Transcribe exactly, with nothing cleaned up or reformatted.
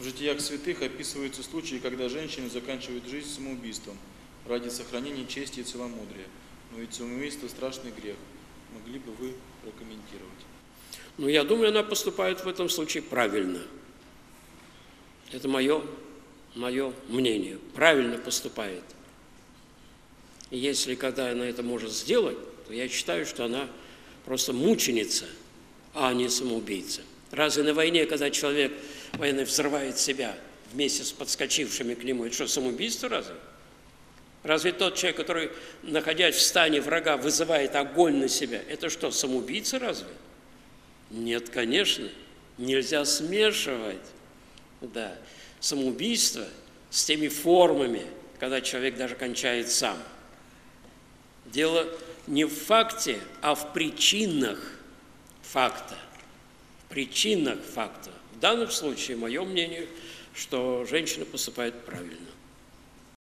В житиях святых описываются случаи, когда женщины заканчивают жизнь самоубийством ради сохранения чести и целомудрия. Но ведь самоубийство – страшный грех. Могли бы вы прокомментировать? Ну, я думаю, она поступает в этом случае правильно. Это мое, мое мнение. Правильно поступает. И если когда она это может сделать, то я считаю, что она просто мученица, а не самоубийца. Разве на войне, когда человек военный взрывает себя вместе с подскочившими к нему, это что, самоубийство разве? Разве тот человек, который, находясь в стане врага, вызывает огонь на себя, это что, самоубийца разве? Нет, конечно, нельзя смешивать, да, самоубийство с теми формами, когда человек даже кончает сам. Дело не в факте, а в причинах факта. В причинах факта. В данном случае, мое мнение, что женщина поступает правильно.